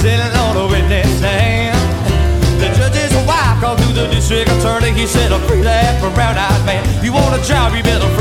sitting on a witness stand. The judge's wife called to the district attorney. He said, "I'm free that for brown-eyed man. If you want a job, you better